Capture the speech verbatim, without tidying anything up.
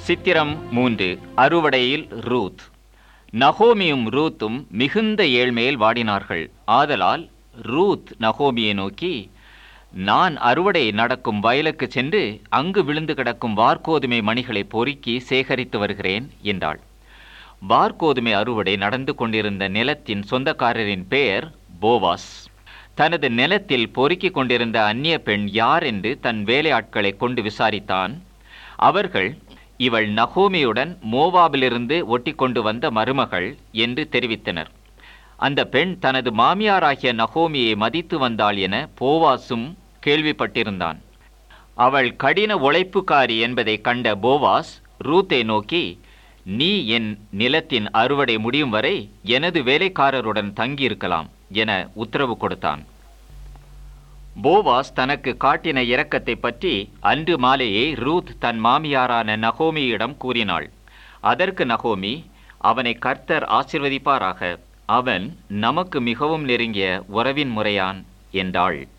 சித்திரம் மூன்று. அறுவடையில் ரூத். நகோமியும் ரூத்தும் மிகுந்த ஏழ்மையில் வாடினார்கள். ஆதலால் ரூத் நகோமியை நோக்கி, நான் அறுவடை நடக்கும் வயலுக்கு சென்று அங்கு விழுந்து கிடக்கும் வார்கோதுமை மணிகளை பொறுக்கி சேகரித்து வருகிறேன் என்றாள். வார்கோதுமை அறுவடை நடந்து கொண்டிருந்த நிலத்தின் சொந்தக்காரரின் பெயர் போவாஸ். தனது நிலத்தில் பொறுக்கிக் கொண்டிருந்த அந்நிய பெண் யார் என்று தன் வேலையாட்களை கொண்டு விசாரித்தான். அவர்கள், இவள் நகோமியுடன் மோவாபிலிருந்து ஒட்டி கொண்டு வந்த மருமகள் என்று தெரிவித்தனர். அந்த பெண் தனது மாமியாராகிய நகோமியை மதித்து வந்தாள் என போவாசும் கேள்விப்பட்டிருந்தான். அவள் கடின உழைப்புக்காரி என்பதை கண்ட போவாஸ் ரூத்தை நோக்கி, நீ என் நிலத்தின் அறுவடை முடியும் வரை எனது வேலைக்காரருடன் தங்கியிருக்கலாம் என உத்தரவு கொடுத்தான். போவாஸ் தனக்கு காட்டின இரக்கத்தை பற்றி அன்று மாலையே ரூத் தன் மாமியாரான நகோமியிடம் கூறினாள். அதற்கு நகோமி, அவனை கர்த்தர் ஆசீர்வதிப்பாராக, அவன் நமக்கு மிகவும் நெருங்கிய உறவின் முறையான் என்றாள்.